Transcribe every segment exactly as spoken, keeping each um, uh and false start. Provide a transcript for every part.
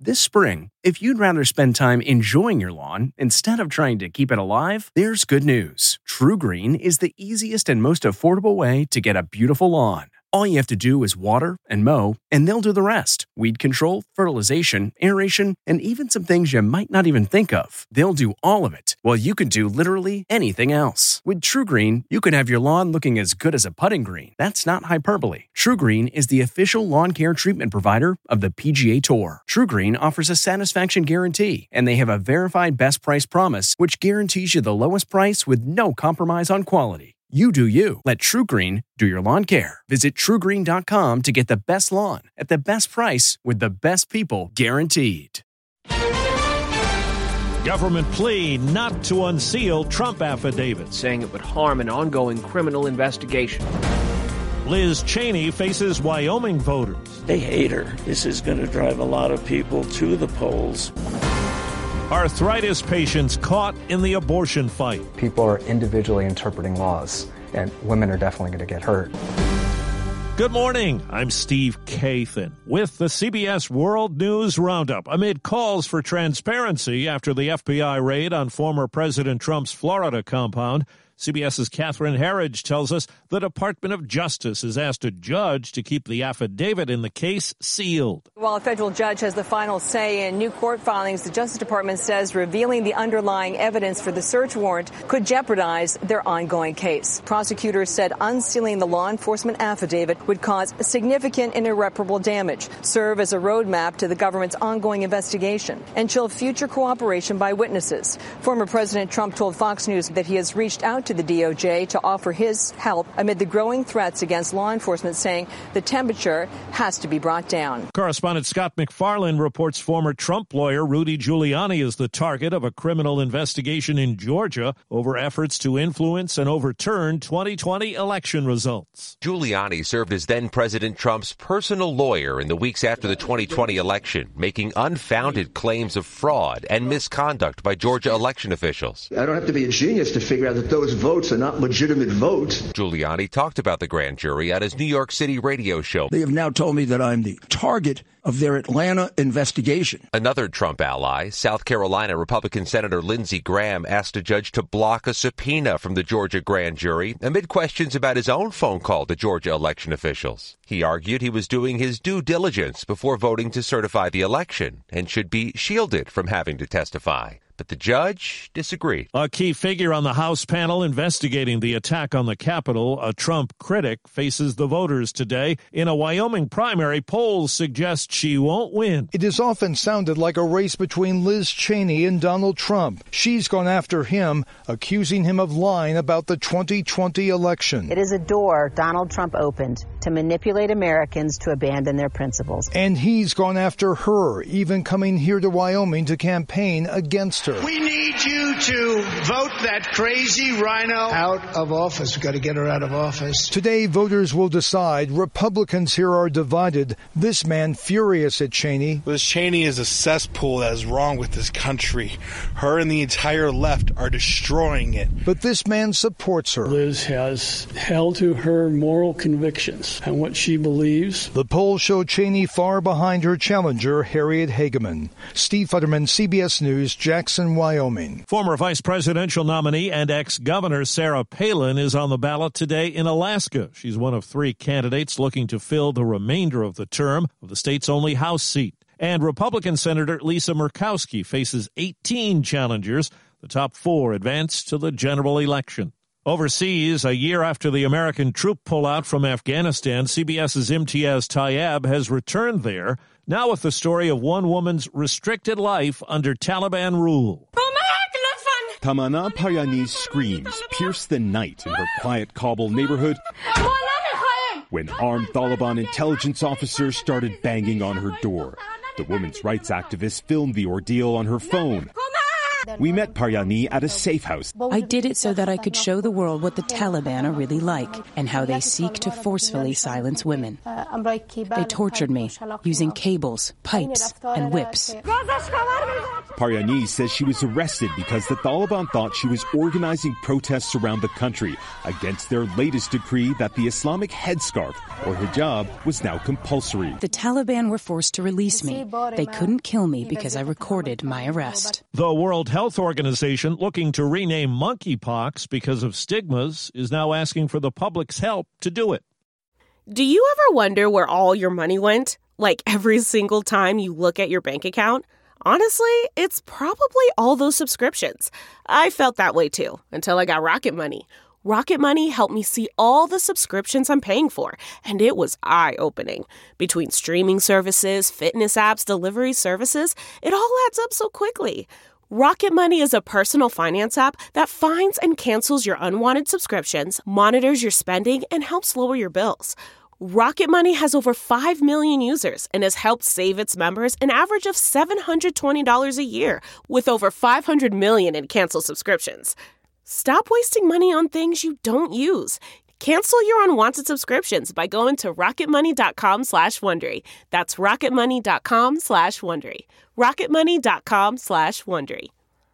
This spring, if you'd rather spend time enjoying your lawn instead of trying to keep it alive, there's good news. TruGreen is the easiest and most affordable way to get a beautiful lawn. All you have to do is water and mow, and they'll do the rest. Weed control, fertilization, aeration, and even some things you might not even think of. They'll do all of it, while you can do literally anything else. With TruGreen, you can have your lawn looking as good as a putting green. That's not hyperbole. TruGreen is the official lawn care treatment provider of the P G A Tour. TruGreen offers a satisfaction guarantee, and they have a verified best price promise, which guarantees you the lowest price with no compromise on quality. You do you. Let TruGreen do your lawn care. Visit True Green dot com to get the best lawn at the best price with the best people guaranteed. Government plea not to unseal Trump affidavit, saying it would harm an ongoing criminal investigation. Liz Cheney faces Wyoming voters. They hate her. This is going to drive a lot of people to the polls. Arthritis patients caught in the abortion fight. People are individually interpreting laws, and women are definitely going to get hurt. Good morning. I'm Steve Kathan with the C B S World News Roundup. Amid calls for transparency after the F B I raid on former President Trump's Florida compound, CBS's Catherine Herridge tells us the Department of Justice has asked a judge to keep the affidavit in the case sealed. While a federal judge has the final say in new court filings, the Justice Department says revealing the underlying evidence for the search warrant could jeopardize their ongoing case. Prosecutors said unsealing the law enforcement affidavit would cause significant and irreparable damage, serve as a roadmap to the government's ongoing investigation, and chill future cooperation by witnesses. Former President Trump told Fox News that he has reached out to the D O J to offer his help amid the growing threats against law enforcement, saying the temperature has to be brought down. Correspondent Scott McFarlane reports former Trump lawyer Rudy Giuliani is the target of a criminal investigation in Georgia over efforts to influence and overturn twenty twenty election results. Giuliani served as then-President Trump's personal lawyer in the weeks after the twenty twenty election, making unfounded claims of fraud and misconduct by Georgia election officials. I don't have to be a genius to figure out that those votes are not legitimate votes. Giuliani talked about the grand jury at his New York City radio show. They have now told me that I'm the target of their Atlanta investigation. Another Trump ally, South Carolina Republican Senator Lindsey Graham, asked a judge to block a subpoena from the Georgia grand jury amid questions about his own phone call to Georgia election officials. He argued he was doing his due diligence before voting to certify the election and should be shielded from having to testify. But the judge disagreed. A key figure on the House panel investigating the attack on the Capitol, a Trump critic, faces the voters today. In a Wyoming primary, polls suggest she won't win. It has often sounded like a race between Liz Cheney and Donald Trump. She's gone after him, accusing him of lying about the twenty twenty election. It is a door Donald Trump opened to manipulate Americans to abandon their principles. And he's gone after her, even coming here to Wyoming to campaign against her. We need you to vote that crazy rhino out of office. We've got to get her out of office. Today, voters will decide. Republicans here are divided. This man furious at Cheney. Liz Cheney is a cesspool that is wrong with this country. Her and the entire left are destroying it. But this man supports her. Liz has held to her moral convictions and what she believes. The polls show Cheney far behind her challenger, Harriet Hageman. Steve Futterman, C B S News, Jackson, Wyoming. Former vice presidential nominee and ex-governor Sarah Palin is on the ballot today in Alaska. She's one of three candidates looking to fill the remainder of the term of the state's only House seat. And Republican Senator Lisa Murkowski faces eighteen challengers. The top four advance to the general election. Overseas, a year after the American troop pullout from Afghanistan, CBS's Imtiaz Tayyab has returned there, now with the story of one woman's restricted life under Taliban rule. Tamana Payani's screams pierced the night in her quiet Kabul neighborhood when armed Taliban intelligence officers started banging on her door. The women's rights activist filmed the ordeal on her phone. We met Paryani at a safe house. I did it so that I could show the world what the Taliban are really like and how they seek to forcefully silence women. They tortured me using cables, pipes, and whips. Paryani says she was arrested because the Taliban thought she was organizing protests around the country against their latest decree that the Islamic headscarf, or hijab, was now compulsory. The Taliban were forced to release me. They couldn't kill me because I recorded my arrest. The World Health Organization, looking to rename monkeypox because of stigmas, is now asking for the public's help to do it. Do you ever wonder where all your money went? Like every single time you look at your bank account? Honestly, it's probably all those subscriptions. I felt that way too, until I got Rocket Money. Rocket Money helped me see all the subscriptions I'm paying for, and it was eye-opening. Between streaming services, fitness apps, delivery services, it all adds up so quickly. Rocket Money is a personal finance app that finds and cancels your unwanted subscriptions, monitors your spending, and helps lower your bills. Rocket Money has over five million users and has helped save its members an average of seven hundred twenty dollars a year, with over five hundred million in canceled subscriptions. Stop wasting money on things you don't use. Cancel your unwanted subscriptions by going to rocketmoney.com slash Wondery. That's rocketmoney.com slash Wondery. rocketmoney.com slash Wondery.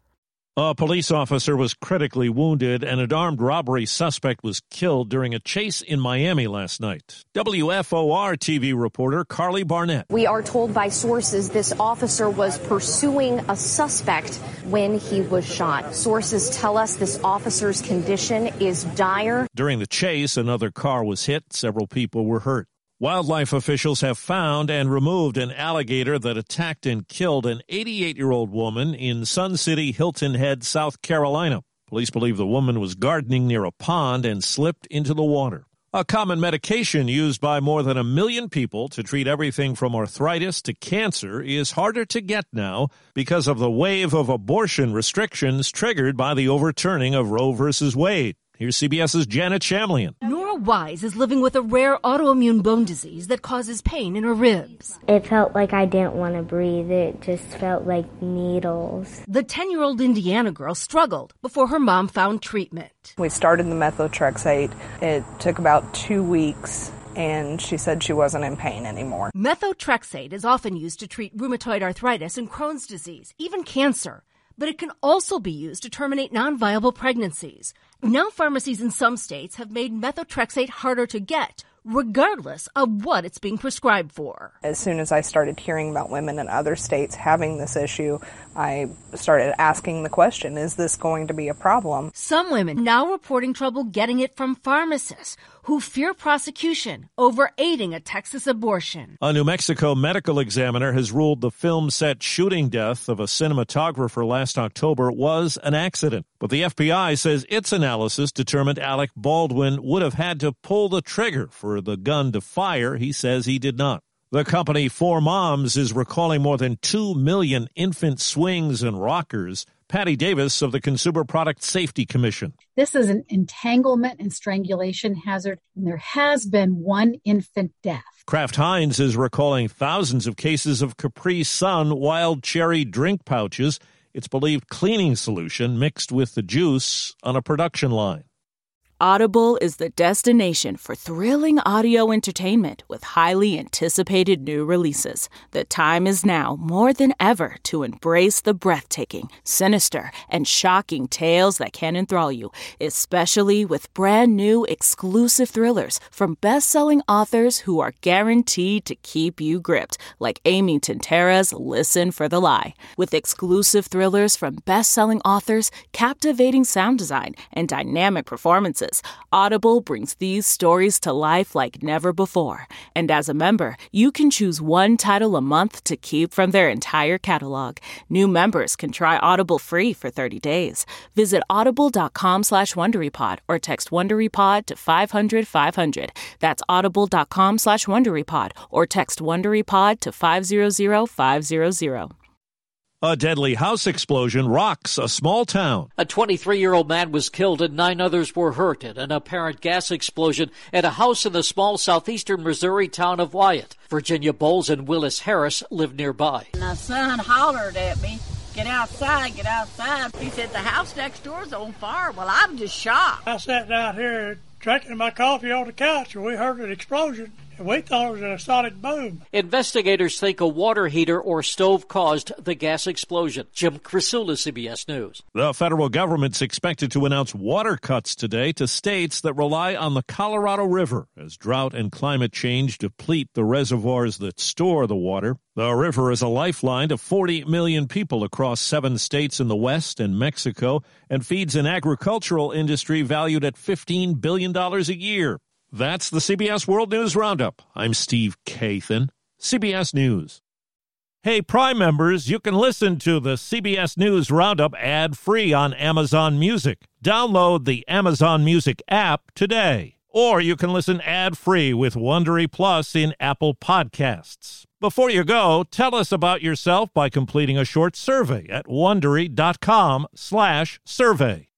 A police officer was critically wounded and an armed robbery suspect was killed during a chase in Miami last night. W F O R T V reporter Carly Barnett. We are told by sources this officer was pursuing a suspect when he was shot. Sources tell us this officer's condition is dire. During the chase, another car was hit. Several people were hurt. Wildlife officials have found and removed an alligator that attacked and killed an eighty-eight-year-old woman in Sun City, Hilton Head, South Carolina. Police believe the woman was gardening near a pond and slipped into the water. A common medication used by more than a million people to treat everything from arthritis to cancer is harder to get now because of the wave of abortion restrictions triggered by the overturning of Roe versus Wade. Here's CBS's Janet Shamlian. Nora Wise is living with a rare autoimmune bone disease that causes pain in her ribs. It felt like I didn't want to breathe. It just felt like needles. The ten-year-old Indiana girl struggled before her mom found treatment. We started the methotrexate. It took about two weeks, and she said she wasn't in pain anymore. Methotrexate is often used to treat rheumatoid arthritis and Crohn's disease, even cancer. But it can also be used to terminate non-viable pregnancies. Now pharmacies in some states have made methotrexate harder to get, regardless of what it's being prescribed for. As soon as I started hearing about women in other states having this issue, I started asking the question, is this going to be a problem? Some women now reporting trouble getting it from pharmacists who fear prosecution over aiding a Texas abortion. A New Mexico medical examiner has ruled the film set shooting death of a cinematographer last October was an accident. But the F B I says its analysis determined Alec Baldwin would have had to pull the trigger for the gun to fire. He says he did not. The company Four Moms is recalling more than two million infant swings and rockers. Patty Davis of the Consumer Product Safety Commission. This is an entanglement and strangulation hazard, and there has been one infant death. Kraft Heinz is recalling thousands of cases of Capri Sun wild cherry drink pouches. It's believed cleaning solution mixed with the juice on a production line. Audible is the destination for thrilling audio entertainment with highly anticipated new releases. The time is now more than ever to embrace the breathtaking, sinister, and shocking tales that can enthrall you, especially with brand new exclusive thrillers from best-selling authors who are guaranteed to keep you gripped, like Amy Tintera's Listen for the Lie. With exclusive thrillers from best-selling authors, captivating sound design, and dynamic performances, Audible brings these stories to life like never before. And as a member, you can choose one title a month to keep from their entire catalog. New members can try Audible free for thirty days. Visit audible.com slash WonderyPod or text WonderyPod to five hundred five hundred. That's audible.com slash WonderyPod or text WonderyPod to five hundred five hundred. A deadly house explosion rocks a small town. A twenty-three-year-old man was killed and nine others were hurt in an apparent gas explosion at a house in the small southeastern Missouri town of Wyatt. Virginia Bowles and Willis Harris live nearby. My son hollered at me, get outside, get outside. He said, the house next door's on fire. Well, I'm just shocked. I sat down here drinking my coffee on the couch, and we heard an explosion. We thought it was a sonic boom. Investigators think a water heater or stove caused the gas explosion. Jim Krasula, C B S News. The federal government's expected to announce water cuts today to states that rely on the Colorado River as drought and climate change deplete the reservoirs that store the water. The river is a lifeline to forty million people across seven states in the West and Mexico and feeds an agricultural industry valued at fifteen billion dollars a year. That's the C B S World News Roundup. I'm Steve Kathan, C B S News. Hey, Prime members, you can listen to the C B S News Roundup ad-free on Amazon Music. Download the Amazon Music app today. Or you can listen ad-free with Wondery Plus in Apple Podcasts. Before you go, tell us about yourself by completing a short survey at Wondery dot com slash survey.